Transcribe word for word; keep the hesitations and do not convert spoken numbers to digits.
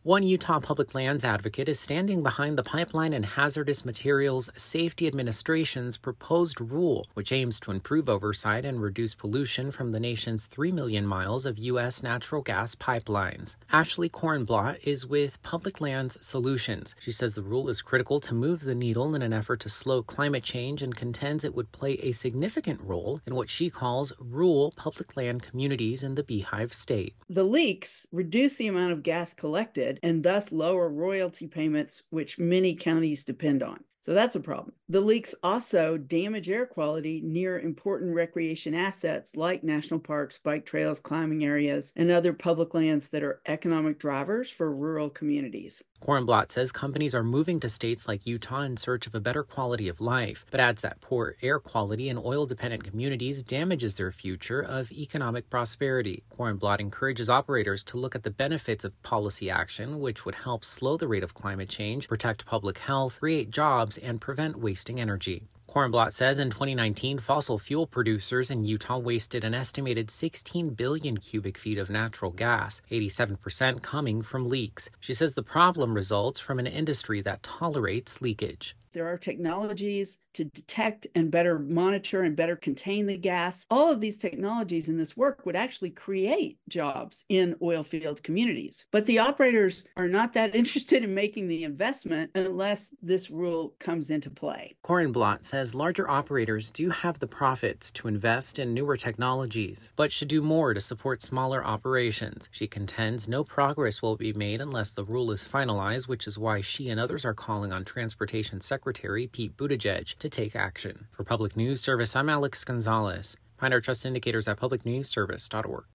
One Utah public lands advocate is standing behind the Pipeline and Hazardous Materials Safety Administration's proposed rule, which aims to improve oversight and reduce pollution from the nation's three million miles of U S natural gas pipelines. Ashley Kornblatt is with Public Lands Solutions. She says the rule is critical to move the needle in an effort to slow climate change and contends it would play a significant role in what she calls rural public land communities in the Beehive State. The leaks reduce the amount of gas collected and thus lower royalty payments, which many counties depend on. So that's a problem. The leaks also damage air quality near important recreation assets like national parks, bike trails, climbing areas, and other public lands that are economic drivers for rural communities. Kornblatt says companies are moving to states like Utah in search of a better quality of life, but adds that poor air quality in oil-dependent communities damages their future of economic prosperity. Kornblatt encourages operators to look at the benefits of policy action, which would help slow the rate of climate change, protect public health, create jobs, and prevent wasting energy. Kornblatt says in twenty nineteen, fossil fuel producers in Utah wasted an estimated sixteen billion cubic feet of natural gas, eighty-seven percent coming from leaks. She says the problem results from an industry that tolerates leakage. There are technologies to detect and better monitor and better contain the gas. All of these technologies in this work would actually create jobs in oil field communities. But the operators are not that interested in making the investment unless this rule comes into play. Kornblatt says larger operators do have the profits to invest in newer technologies, but should do more to support smaller operations. She contends no progress will be made unless the rule is finalized, which is why she and others are calling on Transportation Secretary Secretary Pete Buttigieg to take action. For Public News Service, I'm Alex Gonzalez. Find our trust indicators at public news service dot org.